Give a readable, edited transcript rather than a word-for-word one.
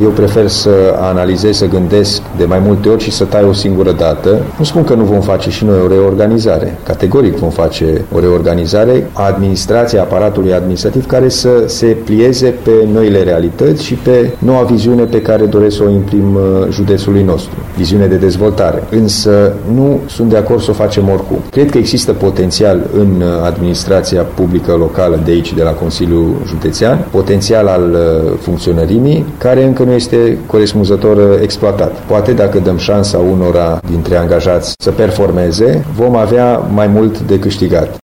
Eu prefer să analizez, să gândesc de mai multe ori și să tai o singură dată. Nu spun că nu vom face și noi o reorganizare. Categoric vom face o reorganizare a administrației, aparatului administrativ, care să se plieze pe noile realități și pe noua viziune pe care doresc să o imprim județului nostru. Viziune de dezvoltare. Însă nu sunt de acord să o facem oricum. Cred că există potențial în administrația publică locală de aici, de la Consiliul Județean, potențial al funcționărimii, care încă nu este corespunzător exploatat. Poate dacă dăm șansa unora dintre angajați să performeze, vom avea mai mult de câștigat.